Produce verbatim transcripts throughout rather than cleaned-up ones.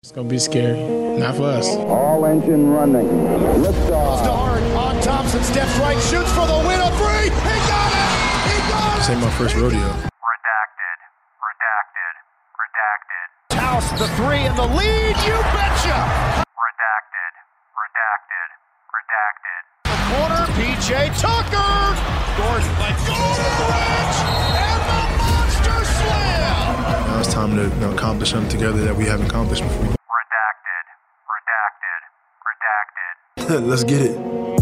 It's going to be scary. Not for us. All engine running. Liftoff. To Hart on Thompson. Steps right. Shoots for the win. A three. He got it. He got it. This ain't my first rodeo. Redacted. Redacted. Redacted. House the three and the lead. You betcha. Redacted. Redacted. Redacted. The corner. P J Tucker. Gordon. Let's go to the bridge. And the monster slam. Now it's time to you know, accomplish something together that we haven't accomplished before. Redacted. Redacted. Redacted. Let's get it.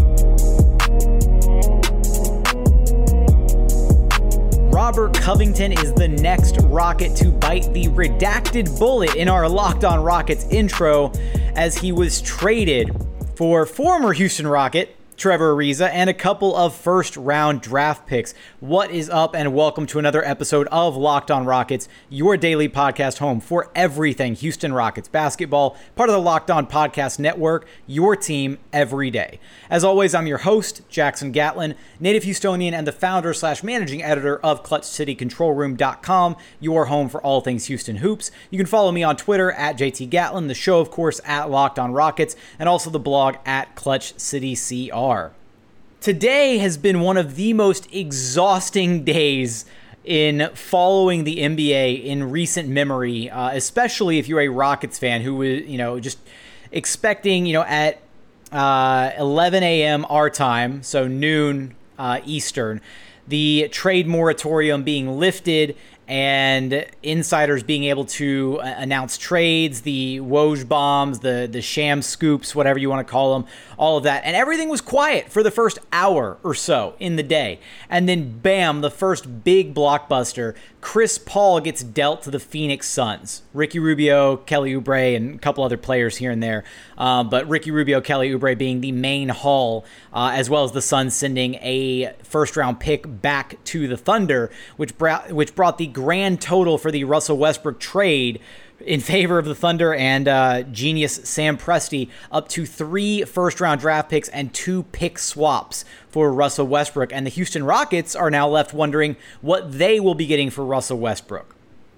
Robert Covington is the next Rocket to bite the redacted bullet in our Locked On Rockets intro, as he was traded for former Houston Rocket Trevor Ariza and a couple of first-round draft picks. What is up, and welcome to another episode of Locked On Rockets, your daily podcast home for everything Houston Rockets basketball, part of the Locked On Podcast Network, your team every day. As always, I'm your host, Jackson Gatlin, native Houstonian and the founder slash managing editor of Clutch City Control Room dot com, your home for all things Houston hoops. You can follow me on Twitter at J T Gatlin, the show, of course, at Locked On Rockets, and also the blog at Clutch City C R. Today has been one of the most exhausting days in following the N B A in recent memory, uh, especially if you're a Rockets fan who was, you know, just expecting, you know, at uh, eleven a.m. our time, so noon uh, Eastern, the trade moratorium being lifted and insiders being able to announce trades, the Woj bombs, the the sham scoops, whatever you want to call them, all of that. And everything was quiet for the first hour or so in the day. And then bam, the first big blockbuster, Chris Paul gets dealt to the Phoenix Suns. Ricky Rubio, Kelly Oubre, and a couple other players here and there. Um, but Ricky Rubio, Kelly Oubre being the main haul, uh, as well as the Suns sending a first-round pick back to the Thunder, which brought, which brought the grand total for the Russell Westbrook trade in favor of the Thunder and uh, genius Sam Presti up to three first-round draft picks and two pick swaps for Russell Westbrook. And the Houston Rockets are now left wondering what they will be getting for Russell Westbrook.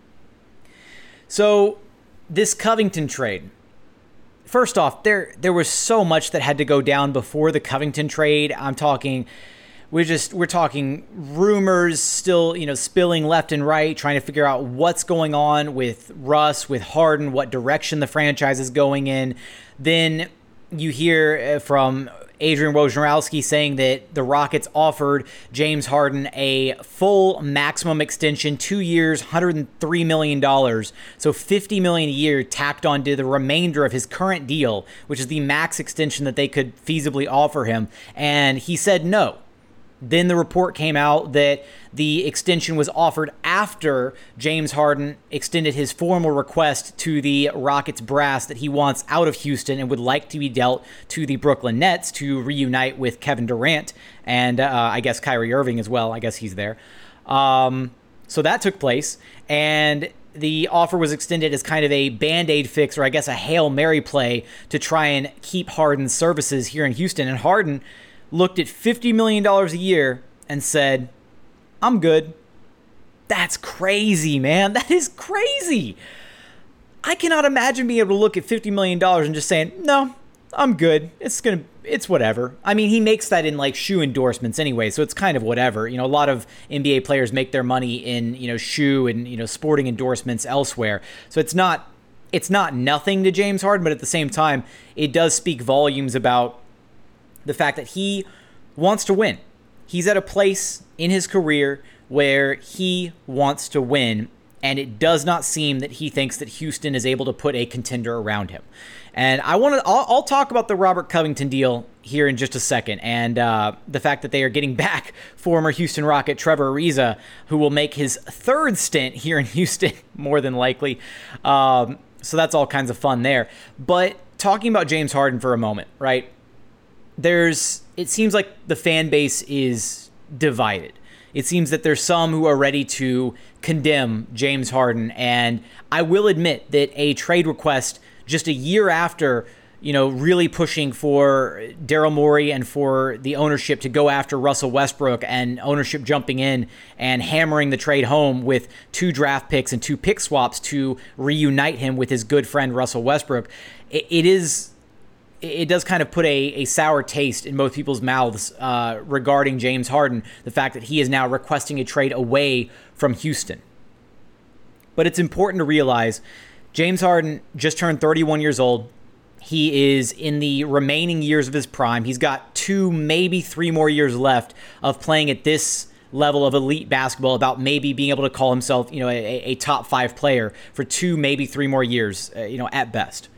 So this Covington trade, first off, there there was so much that had to go down before the Covington trade. I'm talking... We're just, we're talking rumors still, you know, spilling left and right, trying to figure out what's going on with Russ, with Harden, what direction the franchise is going in. Then you hear from Adrian Wojnarowski saying that the Rockets offered James Harden a full maximum extension, two years, one hundred three million dollars. So fifty million dollars a year tacked onto the remainder of his current deal, which is the max extension that they could feasibly offer him. And he said no. Then the report came out that the extension was offered after James Harden extended his formal request to the Rockets brass that he wants out of Houston and would like to be dealt to the Brooklyn Nets to reunite with Kevin Durant and uh, I guess Kyrie Irving as well. I guess he's there. Um, so that took place, and the offer was extended as kind of a Band-Aid fix, or I guess a Hail Mary play to try and keep Harden's services here in Houston. And Harden looked at fifty million dollars a year and said, I'm good. That's crazy, man. That is crazy. I cannot imagine being able to look at fifty million dollars and just saying, no, I'm good. It's gonna, it's whatever. I mean, he makes that in like shoe endorsements anyway, so it's kind of whatever. You know, a lot of N B A players make their money in, you know, shoe and, you know, sporting endorsements elsewhere. So it's not, it's not nothing to James Harden, but at the same time, it does speak volumes about the fact that he wants to win. He's at a place in his career where he wants to win, and it does not seem that he thinks that Houston is able to put a contender around him. And I want to, I'll, I'll talk about the Robert Covington deal here in just a second, and uh, the fact that they are getting back former Houston Rocket Trevor Ariza, who will make his third stint here in Houston, more than likely. Um, so that's all kinds of fun there. But talking about James Harden for a moment, right? There's, it seems like the fan base is divided. It seems that there's some who are ready to condemn James Harden. And I will admit that a trade request just a year after you know, really pushing for Daryl Morey and for the ownership to go after Russell Westbrook, and ownership jumping in and hammering the trade home with two draft picks and two pick swaps to reunite him with his good friend Russell Westbrook. It, it is, it does kind of put a, a sour taste in most people's mouths uh, regarding James Harden, the fact that he is now requesting a trade away from Houston. But it's important to realize James Harden just turned thirty-one years old. He is in the remaining years of his prime. He's got two, maybe three more years left of playing at this level of elite basketball, about maybe being able to call himself, you know, a, a top five player for two, maybe three more years, uh, you know, at best.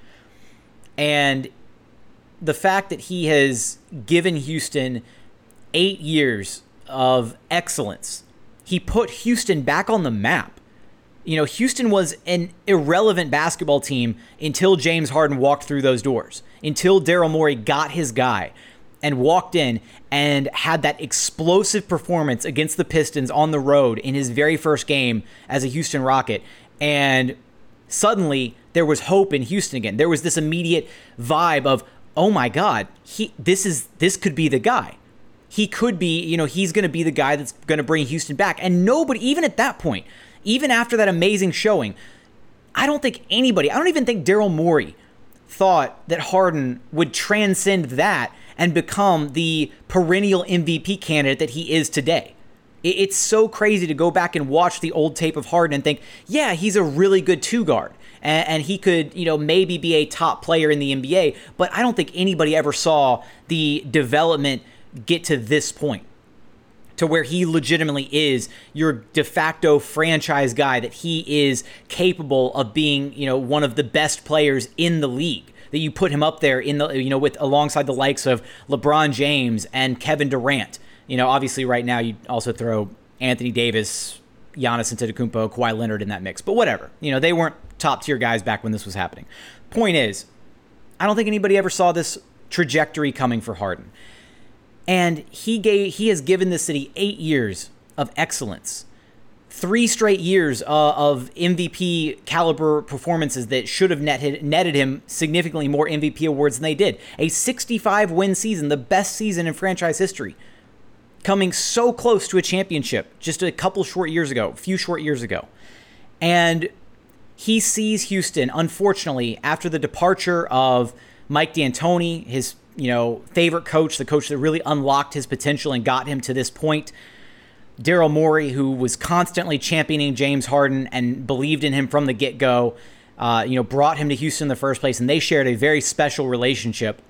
And the fact that he has given Houston eight years of excellence, he put Houston back on the map. You know, Houston was an irrelevant basketball team until James Harden walked through those doors, until Daryl Morey got his guy and walked in and had that explosive performance against the Pistons on the road in his very first game as a Houston Rocket. And suddenly there was hope in Houston again. There was this immediate vibe of, oh my God, he this is this could be the guy. He could be, you know, he's going to be the guy that's going to bring Houston back. And nobody, even at that point, even after that amazing showing, I don't think anybody, I don't even think Daryl Morey thought that Harden would transcend that and become the perennial M V P candidate that he is today. It's so crazy to go back and watch the old tape of Harden and think, yeah, he's a really good two guard. And he could, you know, maybe be a top player in the N B A, but I don't think anybody ever saw the development get to this point, to where he legitimately is your de facto franchise guy, that he is capable of being, you know, one of the best players in the league, that you put him up there in the, you know, with alongside the likes of LeBron James and Kevin Durant. You know, obviously right now you also throw Anthony Davis, Giannis Antetokounmpo, Kawhi Leonard in that mix, but whatever. You know, they weren't top tier guys back when this was happening. Point is, I don't think anybody ever saw this trajectory coming for Harden. And he gave he has given the city eight years of excellence, three straight years uh, of M V P caliber performances that should have netted, netted him significantly more M V P awards than they did. A sixty-five win season, the best season in franchise history, coming so close to a championship just a couple short years ago, a few short years ago. And he sees Houston, unfortunately, after the departure of Mike D'Antoni, his you know, favorite coach, the coach that really unlocked his potential and got him to this point. Daryl Morey, who was constantly championing James Harden and believed in him from the get-go, uh, you know, brought him to Houston in the first place, and they shared a very special relationship.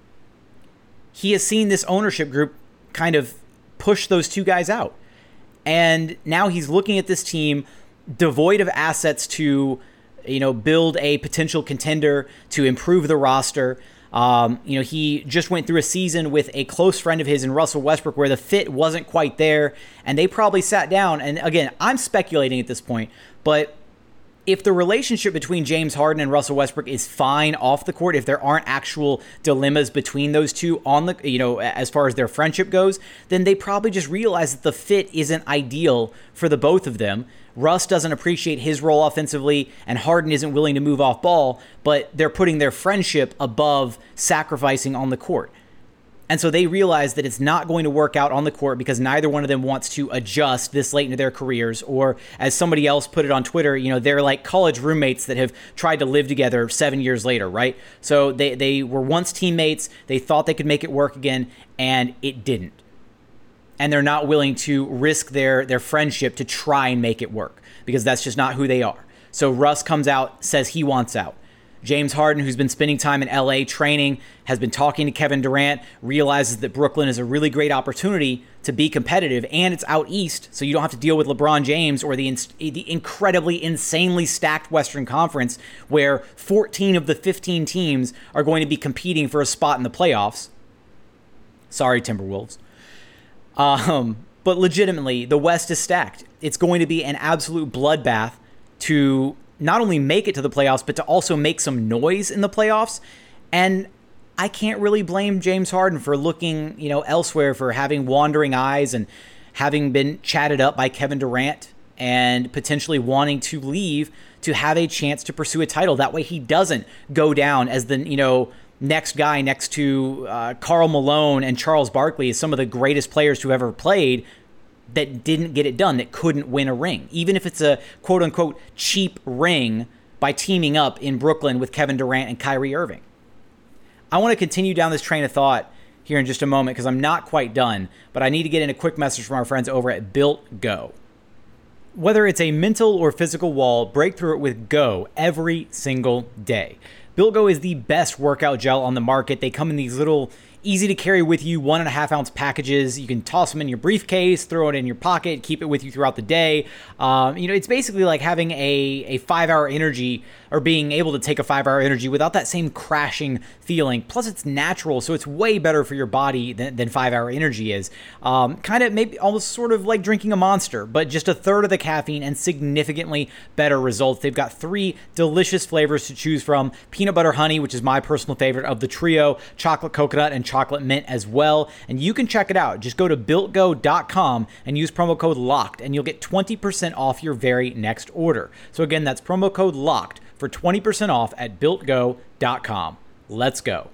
He has seen this ownership group kind of push those two guys out. And now he's looking at this team devoid of assets to, you know, build a potential contender, to improve the roster. Um, you know, he just went through a season with a close friend of his in Russell Westbrook where the fit wasn't quite there, and they probably sat down. And again, I'm speculating at this point, but if the relationship between James Harden and Russell Westbrook is fine off the court, if there aren't actual dilemmas between those two on the, you know, as far as their friendship goes, then they probably just realize that the fit isn't ideal for the both of them. Russ doesn't appreciate his role offensively, and Harden isn't willing to move off ball, but they're putting their friendship above sacrificing on the court. And so they realize that it's not going to work out on the court because neither one of them wants to adjust this late into their careers. Or as somebody else put it on Twitter, you know, they're like college roommates that have tried to live together seven years later, right? So they, they were once teammates, they thought they could make it work again, and it didn't. And they're not willing to risk their, their friendship to try and make it work because that's just not who they are. So Russ comes out, says he wants out. James Harden, who's been spending time in L A training, has been talking to Kevin Durant, realizes that Brooklyn is a really great opportunity to be competitive, and it's out east, so you don't have to deal with LeBron James or the, the incredibly, insanely stacked Western Conference where fourteen of the fifteen teams are going to be competing for a spot in the playoffs. Sorry, Timberwolves. Um, but legitimately, the West is stacked. It's going to be an absolute bloodbath to not only make it to the playoffs, but to also make some noise in the playoffs. And I can't really blame James Harden for looking, you know, elsewhere, for having wandering eyes and having been chatted up by Kevin Durant and potentially wanting to leave to have a chance to pursue a title. That way he doesn't go down as the, you know, next guy next to uh, Karl Malone and Charles Barkley as some of the greatest players who ever played that didn't get it done, that couldn't win a ring, even if it's a quote-unquote cheap ring by teaming up in Brooklyn with Kevin Durant and Kyrie Irving. I want to continue down this train of thought here in just a moment because I'm not quite done, but I need to get in a quick message from our friends over at Built Go. Whether it's a mental or physical wall, break through it with Go every single day. Built Go is the best workout gel on the market. They come in these little easy to carry with you one and a half ounce packages. You can toss them in your briefcase, throw it in your pocket, keep it with you throughout the day. Um, you know, it's basically like having a, a five hour energy, or being able to take a five hour energy without that same crashing feeling. Plus it's natural, so it's way better for your body than, than five hour energy is. Um, kind of maybe almost sort of like drinking a Monster, but just a third of the caffeine and significantly better results. They've got three delicious flavors to choose from: peanut butter honey, which is my personal favorite of the trio, chocolate coconut, and chocolate mint as well. And you can check it out. Just go to built go dot com and use promo code LOCKED, and you'll get twenty percent off your very next order. So again, that's promo code LOCKED for twenty percent off at built go dot com. Let's go.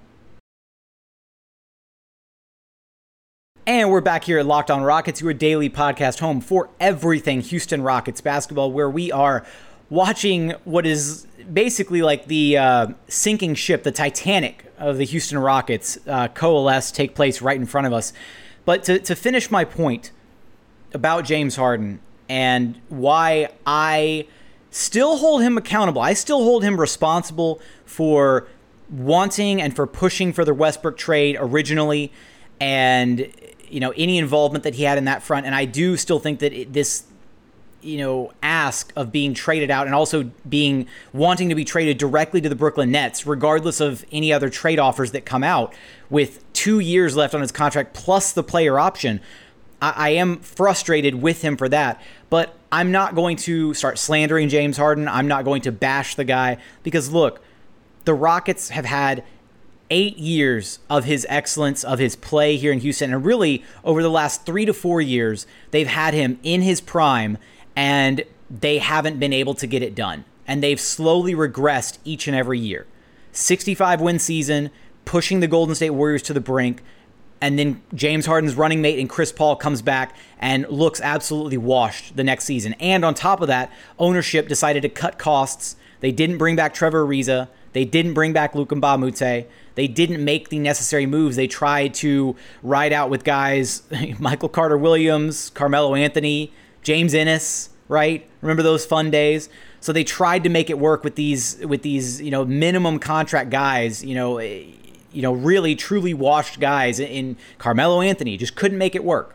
And we're back here at Locked On Rockets, your daily podcast home for everything Houston Rockets basketball, where we are watching what is basically like the uh, sinking ship, the Titanic of the Houston Rockets, uh, coalesce, take place right in front of us. But to, to finish my point about James Harden and why I still hold him accountable, I still hold him responsible for wanting and for pushing for the Westbrook trade originally, and you know, any involvement that he had in that front. And I do still think that it, this, you know, ask of being traded out and also being wanting to be traded directly to the Brooklyn Nets, regardless of any other trade offers that come out, with two years left on his contract plus the player option, I, I am frustrated with him for that. But I'm not going to start slandering James Harden. I'm not going to bash the guy, because look, the Rockets have had eight years of his excellence, of his play here in Houston. And really, over the last three to four years, they've had him in his prime, and they haven't been able to get it done. And they've slowly regressed each and every year. sixty-five win season, pushing the Golden State Warriors to the brink, and then James Harden's running mate and Chris Paul comes back and looks absolutely washed the next season. And on top of that, ownership decided to cut costs. They didn't bring back Trevor Ariza. They didn't bring back Luka Mbamute. They didn't make the necessary moves. They tried to ride out with guys, Michael Carter-Williams, Carmelo Anthony, James Ennis, right? Remember those fun days? So they tried to make it work with these, with these, you know, minimum contract guys, you know, you know, really truly washed guys in Carmelo Anthony. Just couldn't make it work.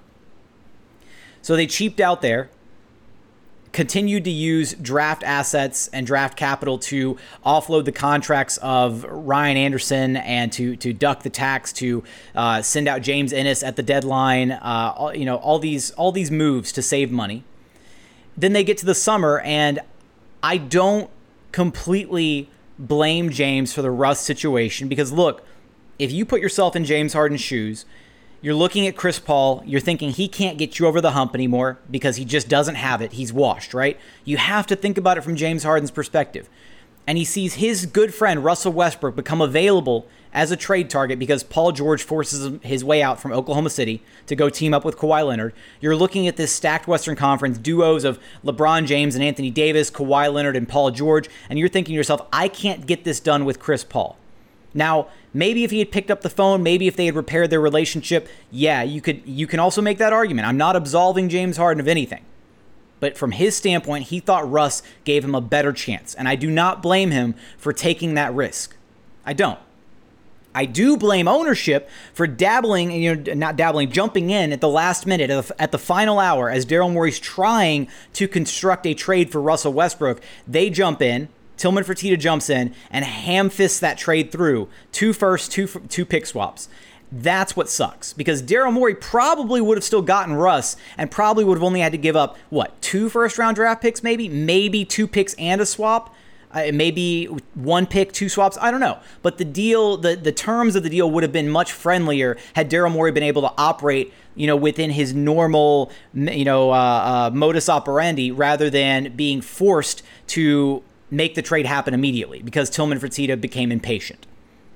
So they cheaped out there, continued to use draft assets and draft capital to offload the contracts of Ryan Anderson and to to duck the tax, to uh, send out James Ennis at the deadline. Uh, all, you know, all these all these moves to save money. Then they get to the summer, and I don't completely blame James for the Russ situation, because look, if you put yourself in James Harden's shoes, you're looking at Chris Paul, you're thinking he can't get you over the hump anymore because he just doesn't have it. He's washed, right? You have to think about it from James Harden's perspective. And he sees his good friend Russell Westbrook become available as a trade target because Paul George forces his way out from Oklahoma City to go team up with Kawhi Leonard. You're looking at this stacked Western Conference duos of LeBron James and Anthony Davis, Kawhi Leonard and Paul George, and you're thinking to yourself, I can't get this done with Chris Paul. Now, maybe if he had picked up the phone, maybe if they had repaired their relationship, yeah, you could. You can also make that argument. I'm not absolving James Harden of anything. But from his standpoint, he thought Russ gave him a better chance. And I do not blame him for taking that risk. I don't. I do blame ownership for dabbling, you know, not dabbling, jumping in at the last minute, at the, at the final hour, as Daryl Morey's trying to construct a trade for Russell Westbrook. They jump in. Tillman Fertitta jumps in and ham-fists that trade through. Two first, two two pick swaps. That's what sucks, because Daryl Morey probably would have still gotten Russ and probably would have only had to give up, what, two first-round draft picks maybe? Maybe two picks and a swap? Uh, maybe one pick, two swaps? I don't know. But the deal, the, the terms of the deal would have been much friendlier had Daryl Morey been able to operate, you know, within his normal, you know, uh, uh, modus operandi, rather than being forced to make the trade happen immediately because Tillman Fertitta became impatient.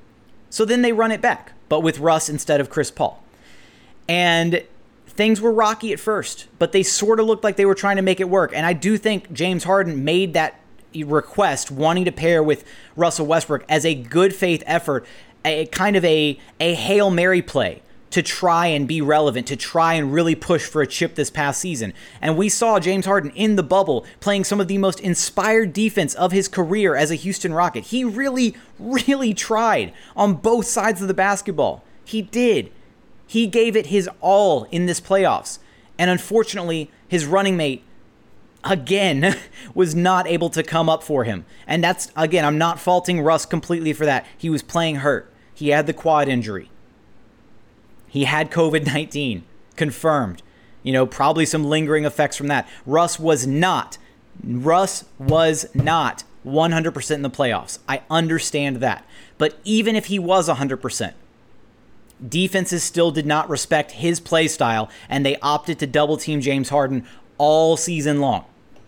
So then they run it back, but with Russ instead of Chris Paul. And things were rocky at first, but they sort of looked like they were trying to make it work. And I do think James Harden made that request, wanting to pair with Russell Westbrook, as a good faith effort, a kind of a, a Hail Mary play to try and be relevant, to try and really push for a chip this past season. And we saw James Harden in the bubble playing some of the most inspired defense of his career as a Houston Rocket. He really, really tried on both sides of the basketball. He did. He gave it his all in this playoffs. And unfortunately, his running mate, again, was not able to come up for him. And that's, again, I'm not faulting Russ completely for that. He was playing hurt. He had the quad injury. He had covid nineteen, confirmed. You know, probably some lingering effects from that. Russ was not, Russ was not one hundred percent in the playoffs. I understand that. But even if he was one hundred percent, defenses still did not respect his play style, and they opted to double team James Harden all season long.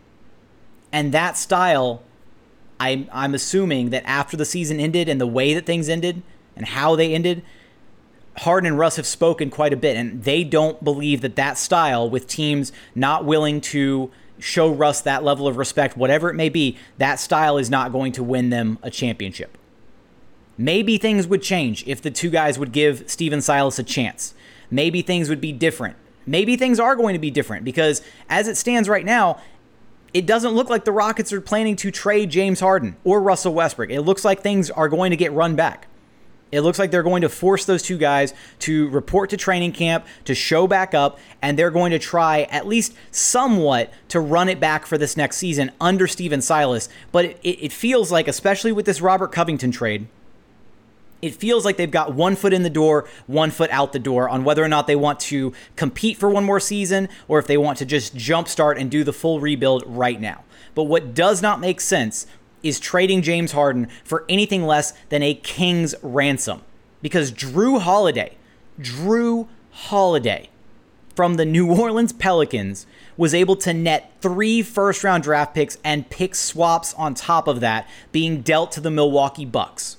And that style, I'm, I'm assuming that after the season ended and the way that things ended and how they ended, Harden and Russ have spoken quite a bit, and they don't believe that that style, with teams not willing to show Russ that level of respect, whatever it may be, that style is not going to win them a championship. Maybe things would change if the two guys would give Stephen Silas a chance. Maybe things would be different. Maybe things are going to be different, because as it stands right now, it doesn't look like the Rockets are planning to trade James Harden or Russell Westbrook. It looks like things are going to get run back. It looks like they're going to force those two guys to report to training camp, to show back up, and they're going to try at least somewhat to run it back for this next season under Stephen Silas. But it, it feels like, especially with this Robert Covington trade, it feels like they've got one foot in the door, one foot out the door on whether or not they want to compete for one more season or if they want to just jumpstart and do the full rebuild right now. But what does not make sense is trading James Harden for anything less than a king's ransom. Because Drew Holiday, Drew Holiday from the New Orleans Pelicans was able to net three first-round draft picks and pick swaps on top of that being dealt to the Milwaukee Bucks.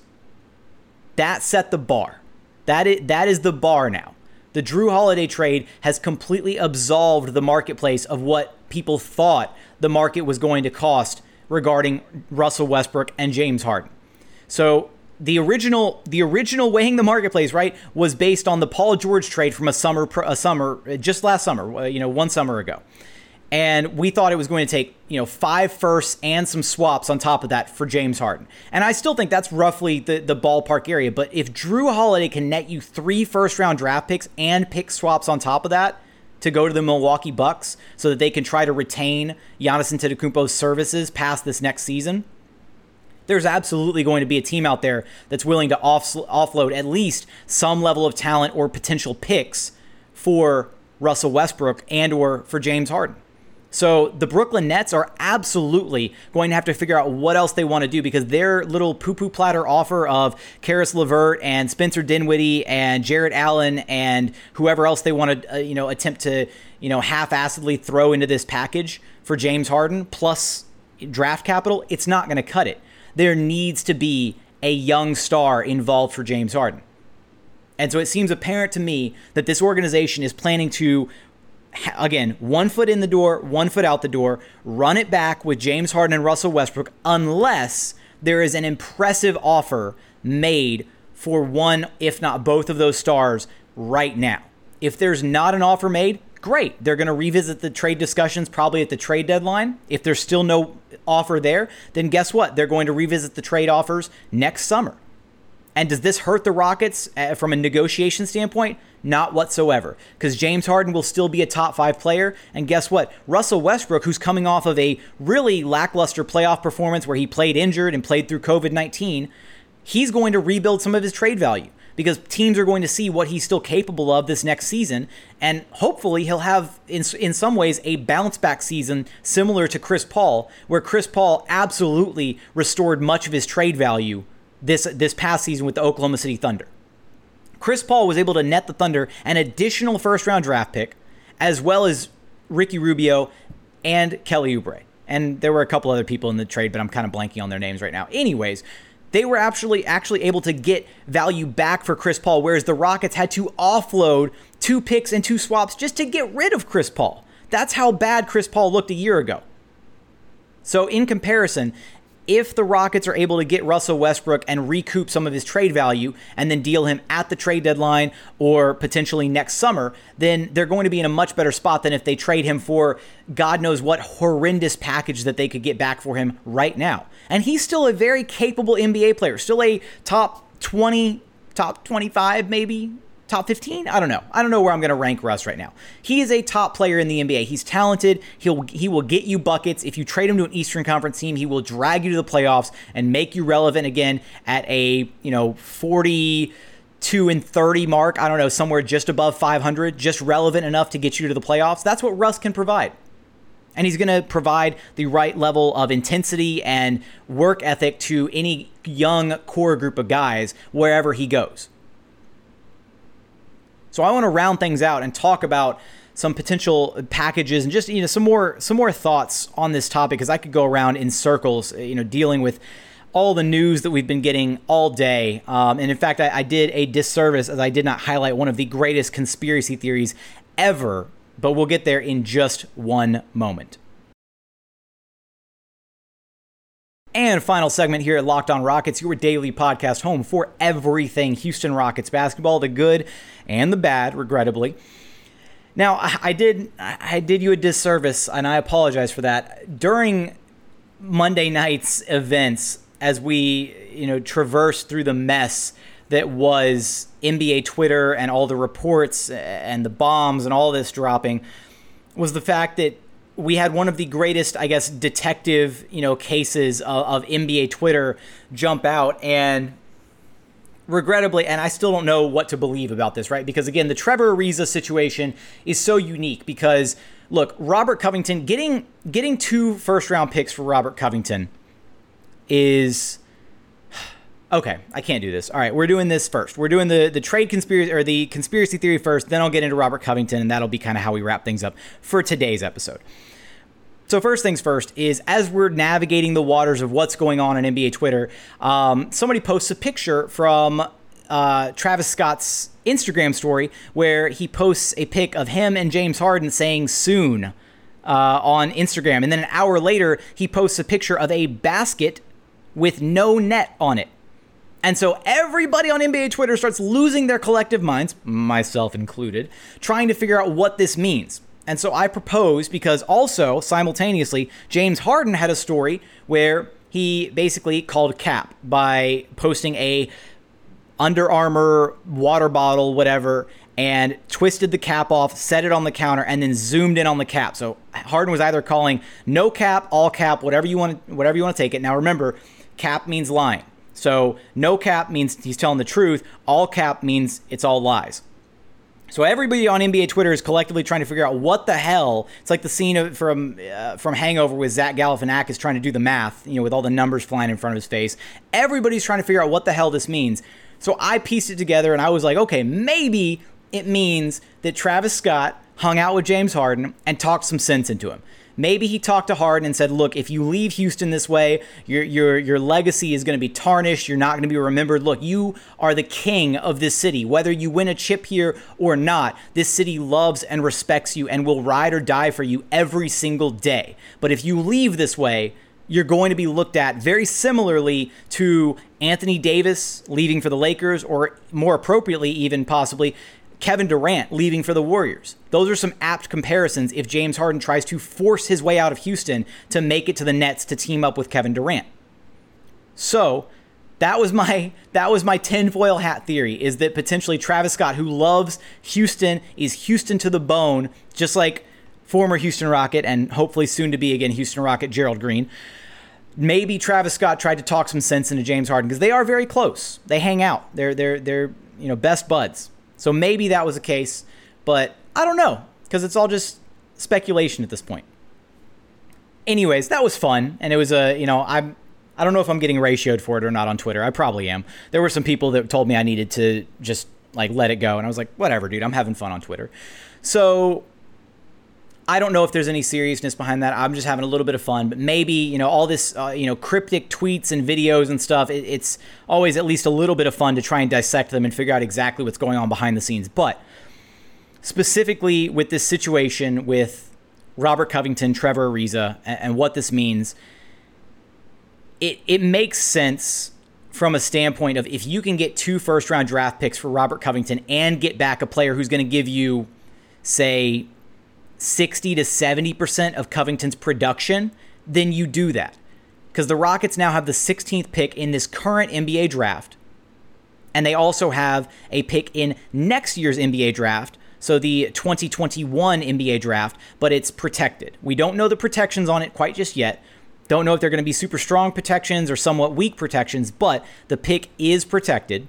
That set the bar. That is, that is the bar now. The Drew Holiday trade has completely absolved the marketplace of what people thought the market was going to cost regarding Russell Westbrook and James Harden. So the original the original weighing the marketplace, right, was based on the Paul George trade from a summer a summer just last summer, you know, one summer ago. And we thought it was going to take, you know, five firsts and some swaps on top of that for James Harden. And I still think that's roughly the, the ballpark area. But if Drew Holiday can net you three first-round draft picks and pick swaps on top of that to go to the Milwaukee Bucks so that they can try to retain Giannis Antetokounmpo's services past this next season, there's absolutely going to be a team out there that's willing to off, offload at least some level of talent or potential picks for Russell Westbrook and or for James Harden. So the Brooklyn Nets are absolutely going to have to figure out what else they want to do, because their little poo-poo platter offer of Karis LeVert and Spencer Dinwiddie and Jarrett Allen and whoever else they want to, uh, you know, attempt to, you know, half-assedly throw into this package for James Harden plus draft capital, it's not going to cut it. There needs to be a young star involved for James Harden. And so it seems apparent to me that this organization is planning to, again, one foot in the door, one foot out the door, run it back with James Harden and Russell Westbrook unless there is an impressive offer made for one, if not both of those stars right now. If there's not an offer made, great. They're going to revisit the trade discussions probably at the trade deadline. If there's still no offer there, then guess what? They're going to revisit the trade offers next summer. And does this hurt the Rockets uh, from a negotiation standpoint? Not whatsoever, because James Harden will still be a top five player. And guess what? Russell Westbrook, who's coming off of a really lackluster playoff performance where he played injured and played through covid nineteen, he's going to rebuild some of his trade value because teams are going to see what he's still capable of this next season. And hopefully he'll have, in, in some ways, a bounce back season similar to Chris Paul, where Chris Paul absolutely restored much of his trade value this this past season with the Oklahoma City Thunder. Chris Paul was able to net the Thunder an additional first-round draft pick, as well as Ricky Rubio and Kelly Oubre. And there were a couple other people in the trade, but I'm kind of blanking on their names right now. Anyways, They were actually actually able to get value back for Chris Paul, whereas the Rockets had to offload two picks and two swaps just to get rid of Chris Paul. That's how bad Chris Paul looked a year ago. So in comparison, if the Rockets are able to get Russell Westbrook and recoup some of his trade value and then deal him at the trade deadline or potentially next summer, then they're going to be in a much better spot than if they trade him for God knows what horrendous package that they could get back for him right now. And he's still a very capable N B A player, still a top twenty, top twenty-five maybe, top fifteen? I don't know. I don't know where I'm going to rank Russ right now. He is a top player in the N B A. He's talented. He'll he will get you buckets. If you trade him to an Eastern Conference team, he will drag you to the playoffs and make you relevant again at a, you know, forty-two and thirty mark. I don't know, somewhere just above five hundred, just relevant enough to get you to the playoffs. That's what Russ can provide. And he's going to provide the right level of intensity and work ethic to any young core group of guys wherever he goes. So I want to round things out and talk about some potential packages and just, you know, some more some more thoughts on this topic, because I could go around in circles, you know, dealing with all the news that we've been getting all day. Um, and in fact, I, I did a disservice as I did not highlight one of the greatest conspiracy theories ever, but we'll get there in just one moment. And final segment here at Locked On Rockets, your daily podcast home for everything Houston Rockets basketball, the good and the bad, regrettably. Now, I did I did you a disservice, and I apologize for that. During Monday night's events, as we, you know, traversed through the mess that was N B A Twitter and all the reports and the bombs and all this dropping, was the fact that we had one of the greatest, I guess, detective, you know, cases of, of N B A Twitter jump out. And regrettably, and I still don't know what to believe about this, right? Because again, the Trevor Ariza situation is so unique because, look, Robert Covington, getting getting two first round picks for Robert Covington is... Okay, I can't do this. All right, we're doing this first. We're doing the, the trade conspiracy or the conspiracy theory first, then I'll get into Robert Covington, and that'll be kind of how we wrap things up for today's episode. So first things first is, as we're navigating the waters of what's going on on N B A Twitter, um, somebody posts a picture from uh, Travis Scott's Instagram story where he posts a pic of him and James Harden saying soon uh, on Instagram. And then an hour later, he posts a picture of a basket with no net on it. And so everybody on N B A Twitter starts losing their collective minds, myself included, trying to figure out what this means. And so I propose, because also, simultaneously, James Harden had a story where he basically called cap by posting a Under Armour water bottle, whatever, and twisted the cap off, set it on the counter, and then zoomed in on the cap. So Harden was either calling no cap, all cap, whatever you want, whatever you want to take it. Now remember, cap means lying. So no cap means he's telling the truth. All cap means it's all lies. So everybody on N B A Twitter is collectively trying to figure out what the hell. It's like the scene of, from uh, from Hangover with Zach Galifianakis trying to do the math, you know, with all the numbers flying in front of his face. Everybody's trying to figure out what the hell this means. So I pieced it together and I was like, okay, maybe it means that Travis Scott hung out with James Harden and talked some sense into him. Maybe he talked to Harden and said, look, if you leave Houston this way, your your your legacy is going to be tarnished. You're not going to be remembered. Look, you are the king of this city. Whether you win a chip here or not, this city loves and respects you and will ride or die for you every single day. But if you leave this way, you're going to be looked at very similarly to Anthony Davis leaving for the Lakers, or more appropriately, even possibly, Kevin Durant leaving for the Warriors. Those are some apt comparisons if James Harden tries to force his way out of Houston to make it to the Nets to team up with Kevin Durant. So that was my that was my tinfoil hat theory, is that potentially Travis Scott, who loves Houston, is Houston to the bone, just like former Houston Rocket and hopefully soon to be again Houston Rocket Gerald Green. Maybe Travis Scott tried to talk some sense into James Harden, because they are very close. They hang out. They're they're they're you know best buds. So maybe that was the case, but I don't know, because it's all just speculation at this point. Anyways, that was fun, and it was a, you know, I'm, I don't know if I'm getting ratioed for it or not on Twitter. I probably am. There were some people that told me I needed to just, like, let it go, and I was like, whatever, dude, I'm having fun on Twitter. So I don't know if there's any seriousness behind that. I'm just having a little bit of fun, but maybe, you know, all this, uh, you know, cryptic tweets and videos and stuff, it, it's always at least a little bit of fun to try and dissect them and figure out exactly what's going on behind the scenes. But specifically with this situation with Robert Covington, Trevor Ariza, and, and what this means, it it makes sense from a standpoint of if you can get two first-round draft picks for Robert Covington and get back a player who's going to give you, say, sixty to seventy percent of Covington's production, then you do that. Because the Rockets now have the sixteenth pick in this current N B A draft, and they also have a pick in next year's N B A draft, so the twenty twenty-one N B A draft, but it's protected. We don't know the protections on it quite just yet. Don't know if they're going to be super strong protections or somewhat weak protections, but the pick is protected.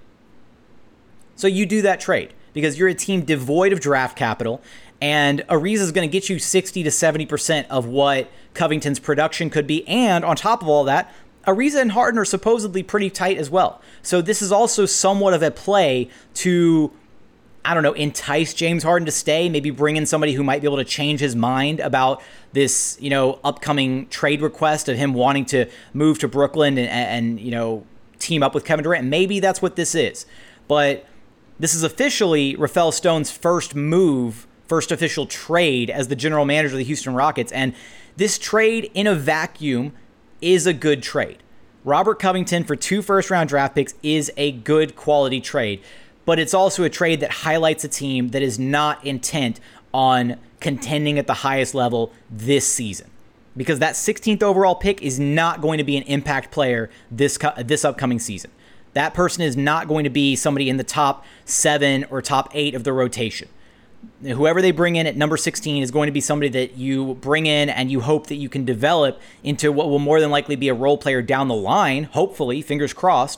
So you do that trade because you're a team devoid of draft capital, and Ariza is going to get you sixty to seventy percent of what Covington's production could be. And on top of all that, Ariza and Harden are supposedly pretty tight as well. So this is also somewhat of a play to, I don't know, entice James Harden to stay, maybe bring in somebody who might be able to change his mind about this, you know, upcoming trade request of him wanting to move to Brooklyn and, and you know, team up with Kevin Durant. Maybe that's what this is. But this is officially Rafael Stone's first move, first official trade as the general manager of the Houston Rockets. And this trade in a vacuum is a good trade. Robert Covington for two first-round draft picks is a good quality trade. But it's also a trade that highlights a team that is not intent on contending at the highest level this season. Because that sixteenth overall pick is not going to be an impact player this this upcoming season. That person is not going to be somebody in the top seven or top eight of the rotation. Whoever they bring in at number sixteen is going to be somebody that you bring in and you hope that you can develop into what will more than likely be a role player down the line, hopefully, fingers crossed.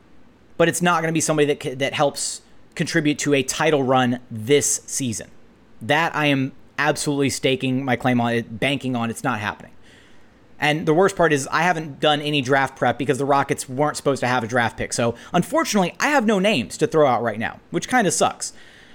But it's not going to be somebody that that helps contribute to a title run this season. That I am absolutely staking my claim on it, banking on. It's not happening. And the worst part is I haven't done any draft prep because the Rockets weren't supposed to have a draft pick. So unfortunately, I have no names to throw out right now, which kind of sucks.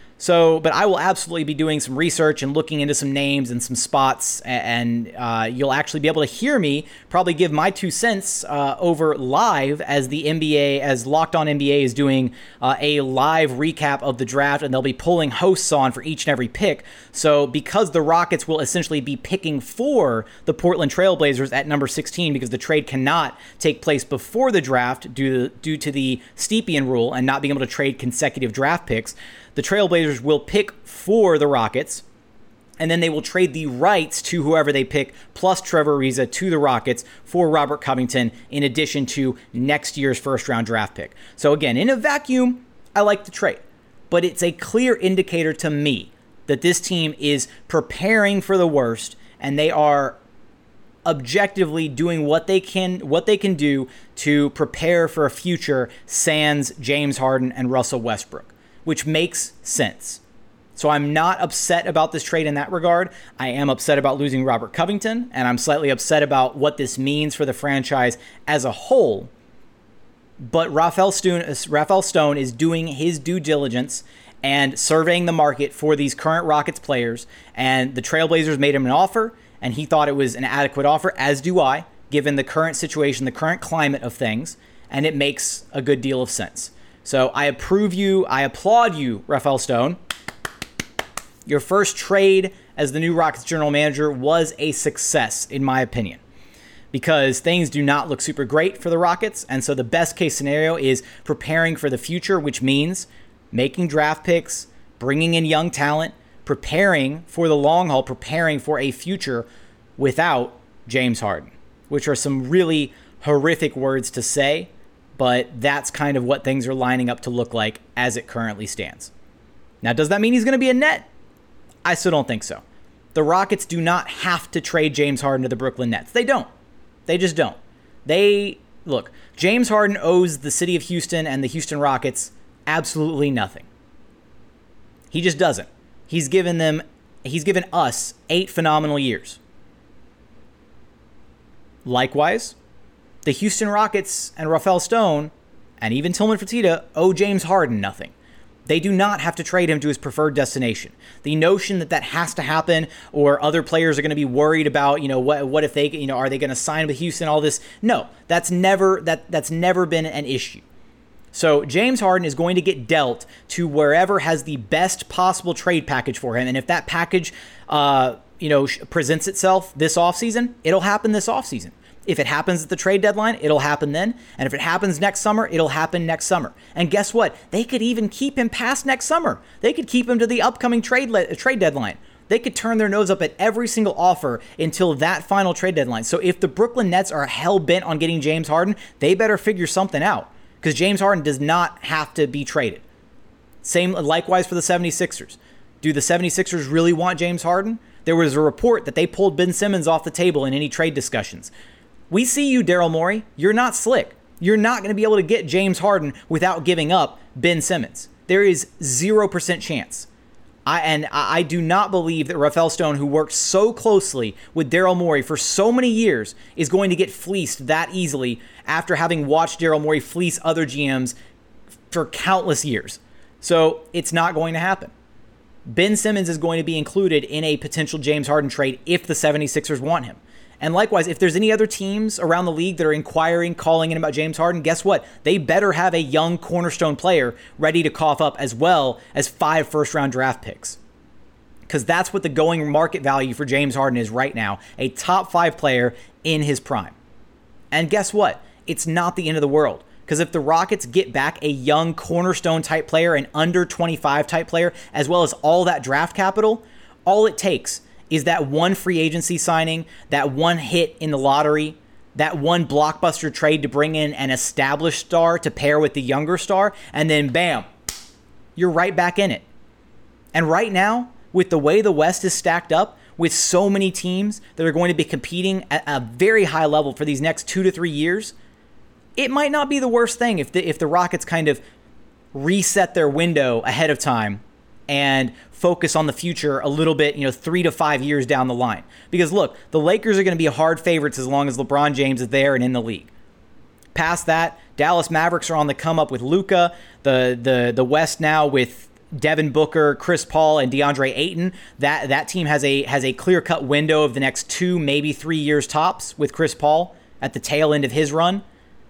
So, but I will absolutely be doing some research and looking into some names and some spots, and uh, you'll actually be able to hear me probably give my two cents uh, over live as the N B A, as Locked On N B A is doing uh, a live recap of the draft, and they'll be pulling hosts on for each and every pick. So because the Rockets will essentially be picking for the Portland Trailblazers at number sixteen, because the trade cannot take place before the draft due to, due to the Stepien rule and not being able to trade consecutive draft picks, the Trailblazers will pick for the Rockets, and then they will trade the rights to whoever they pick, plus Trevor Ariza, to the Rockets for Robert Covington, in addition to next year's first-round draft pick. So again, in a vacuum, I like the trade, but it's a clear indicator to me that this team is preparing for the worst, and they are objectively doing what they can what they can do to prepare for a future sans James Harden and Russell Westbrook, which makes sense. So I'm not upset about this trade in that regard. I am upset about losing Robert Covington, and I'm slightly upset about what this means for the franchise as a whole. But Rafael Stone, Rafael Stone is doing his due diligence and surveying the market for these current Rockets players, and the Trailblazers made him an offer, and he thought it was an adequate offer, as do I, given the current situation, the current climate of things, and it makes a good deal of sense. So I approve you, I applaud you, Rafael Stone. Your first trade as the new Rockets general manager was a success, in my opinion, because things do not look super great for the Rockets. And so the best case scenario is preparing for the future, which means making draft picks, bringing in young talent, preparing for the long haul, preparing for a future without James Harden, which are some really horrific words to say, but that's kind of what things are lining up to look like as it currently stands. Now, does that mean he's going to be a net? I still don't think so. The Rockets do not have to trade James Harden to the Brooklyn Nets. They don't. They just don't. They, look, James Harden owes the city of Houston and the Houston Rockets absolutely nothing. He just doesn't. He's given them, he's given us eight phenomenal years. Likewise, the Houston Rockets and Rafael Stone, and even Tillman Fertitta, owe James Harden nothing. They do not have to trade him to his preferred destination. The notion that that has to happen, or other players are going to be worried about, you know, what what if they, you know, are they going to sign with Houston, all this? No, that's never that that's never been an issue. So James Harden is going to get dealt to wherever has the best possible trade package for him. And if that package, uh, you know, presents itself this offseason, it'll happen this offseason. If it happens at the trade deadline, it'll happen then. And if it happens next summer, it'll happen next summer. And guess what? They could even keep him past next summer. They could keep him to the upcoming trade le- trade deadline. They could turn their nose up at every single offer until that final trade deadline. So if the Brooklyn Nets are hell-bent on getting James Harden, they better figure something out, because James Harden does not have to be traded. Same likewise for the seventy-sixers. Do the seventy-sixers really want James Harden? There was a report that they pulled Ben Simmons off the table in any trade discussions. We see you, Daryl Morey. You're not slick. You're not going to be able to get James Harden without giving up Ben Simmons. There is zero percent chance. I, and I do not believe that Rafael Stone, who worked so closely with Daryl Morey for so many years, is going to get fleeced that easily after having watched Daryl Morey fleece other G Ms for countless years. So it's not going to happen. Ben Simmons is going to be included in a potential James Harden trade if the seventy-sixers want him. And likewise, if there's any other teams around the league that are inquiring, calling in about James Harden, guess what? They better have a young cornerstone player ready to cough up, as well as five first-round draft picks. Because that's what the going market value for James Harden is right now, a top five player in his prime. And guess what? It's not the end of the world. Because if the Rockets get back a young cornerstone type player, an under twenty-five type player, as well as all that draft capital, all it takes is that one free agency signing, that one hit in the lottery, that one blockbuster trade to bring in an established star to pair with the younger star, and then bam, you're right back in it. And right now, with the way the West is stacked up, with so many teams that are going to be competing at a very high level for these next two to three years, it might not be the worst thing if the, if the Rockets kind of reset their window ahead of time and focus on the future a little bit, you know, three to five years down the line. Because look, the Lakers are going to be hard favorites as long as LeBron James is there and in the league. Past that, Dallas Mavericks are on the come up with Luka. The the the West now with Devin Booker, Chris Paul, and DeAndre Ayton. That that team has a has a clear-cut window of the next two, maybe three years tops with Chris Paul at the tail end of his run.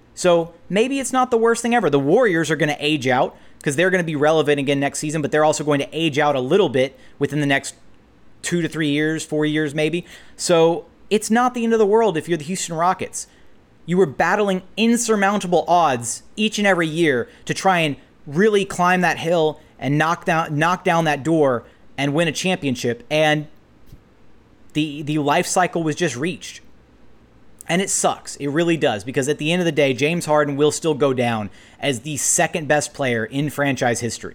So maybe it's not the worst thing ever. The Warriors are going to age out because they're going to be relevant again next season, but they're also going to age out a little bit within the next two to three years, four years maybe. So it's not the end of the world if you're the Houston Rockets. You were battling insurmountable odds each and every year to try and really climb that hill and knock down knock down that door and win a championship, and the the life cycle was just reached. And it sucks. It really does, because at the end of the day, James Harden will still go down as the second best player in franchise history.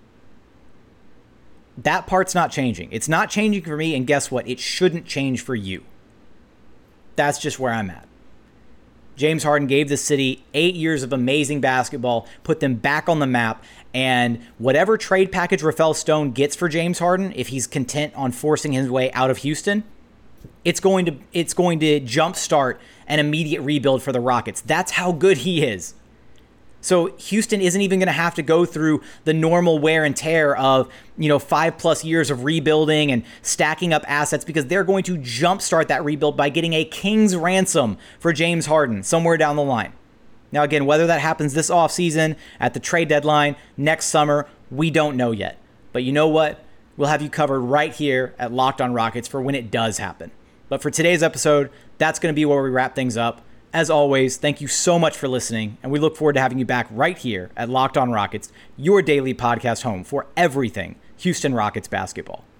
That part's not changing. It's not changing for me, and guess what? It shouldn't change for you. That's just where I'm at. James Harden gave the city eight years of amazing basketball, put them back on the map, and whatever trade package Rafael Stone gets for James Harden, if he's content on forcing his way out of Houston, It's going to it's going to jumpstart an immediate rebuild for the Rockets. That's how good he is. So Houston isn't even going to have to go through the normal wear and tear of, you know, five plus years of rebuilding and stacking up assets, because they're going to jumpstart that rebuild by getting a king's ransom for James Harden somewhere down the line. Now, again, whether that happens this offseason, at the trade deadline, next summer, we don't know yet. But you know what? We'll have you covered right here at Locked On Rockets for when it does happen. But for today's episode, that's going to be where we wrap things up. As always, thank you so much for listening, and we look forward to having you back right here at Locked On Rockets, your daily podcast home for everything Houston Rockets basketball.